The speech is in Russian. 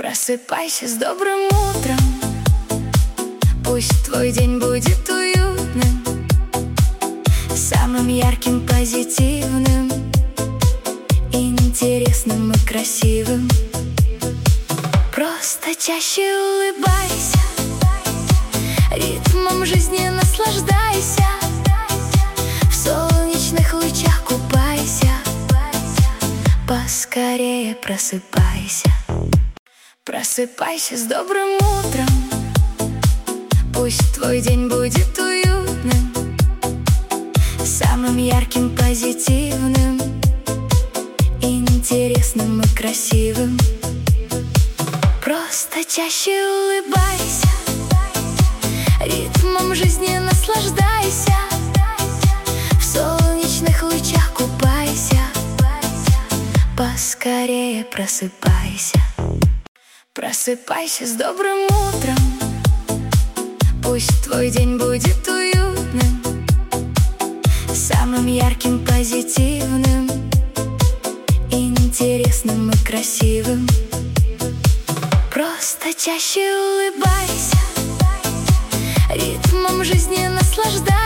Просыпайся с добрым утром, пусть твой день будет уютным, самым ярким, позитивным, интересным и красивым. Просто чаще улыбайся, ритмом жизни наслаждайся, в солнечных лучах купайся, поскорее просыпайся. Просыпайся с добрым утром, пусть твой день будет уютным, самым ярким, позитивным, интересным и красивым. Просто чаще улыбайся, ритмом жизни наслаждайся, в солнечных лучах купайся, поскорее просыпайся. Просыпайся с добрым утром, пусть твой день будет уютным, самым ярким, позитивным, интересным и красивым. Просто чаще улыбайся, ритмом жизни наслаждайся,